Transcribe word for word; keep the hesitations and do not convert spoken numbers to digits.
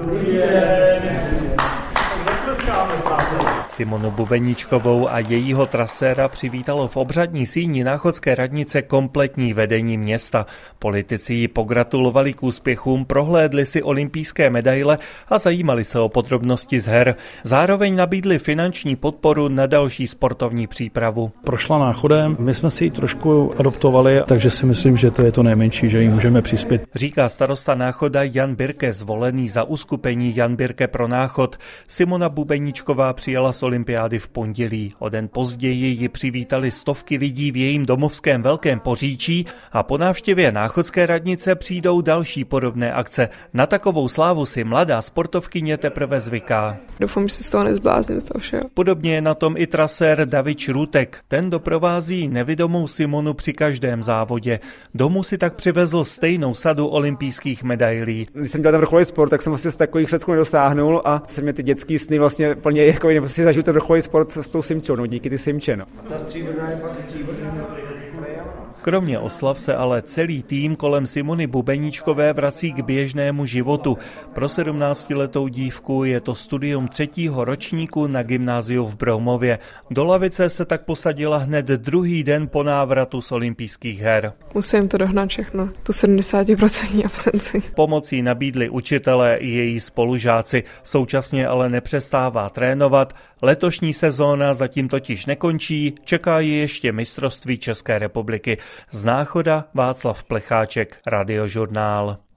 Dobrý den. Simonu Bubeníčkovou a jejího traséra přivítalo v obřadní síni náchodské radnice kompletní vedení města. Politici jí pogratulovali k úspěchům, prohlédli si olympijské medaile a zajímali se o podrobnosti z her. Zároveň nabídli finanční podporu na další sportovní přípravu. Prošla Náchodem, my jsme si ji trošku adoptovali, takže si myslím, že to je to nejmenší, že jí můžeme přispět. Říká starosta Náchoda Jan Birke, zvolený za uskupení Jan Birke pro Náchod. Simona Bubeníčková přijela z olympiády v pondělí. O den později ji přivítali stovky lidí v jejím domovském Velkém Poříčí a po návštěvě náchodské radnice přijdou další podobné akce. Na takovou slávu si mladá sportovkyně teprve zvyká. Doufám, že se z toho nezblázním z toho všeho. Podobně je na tom i trasér David Šrůtek. Ten doprovází nevidomou Simonu při každém závodě. Domů si tak přivezl stejnou sadu olympijských medailí. Když jsem dělal ten vrcholový sport, tak jsem vlastně z takových výsledků nedosáhnul a se mě ty dětský sny vlastně plně jako jiný. Prostě zažiju ten vrcholový sport s tou Simčou, no, díky ty Simče. No. Kromě oslav se ale celý tým kolem Simony Bubeníčkové vrací k běžnému životu. Pro sedmnáctiletou dívku je to studium třetího ročníku na gymnáziu v Broumově. Do lavice se tak posadila hned druhý den po návratu z olympijských her. Musím to dohnat všechno, tu sedmdesátprocentní absenci. Pomocí nabídli učitelé i její spolužáci, současně ale nepřestává trénovat. Letošní sezóna zatím totiž nekončí, čeká ji ještě mistrovství České republiky. Z Náchoda Václav Plecháček, Radiožurnál.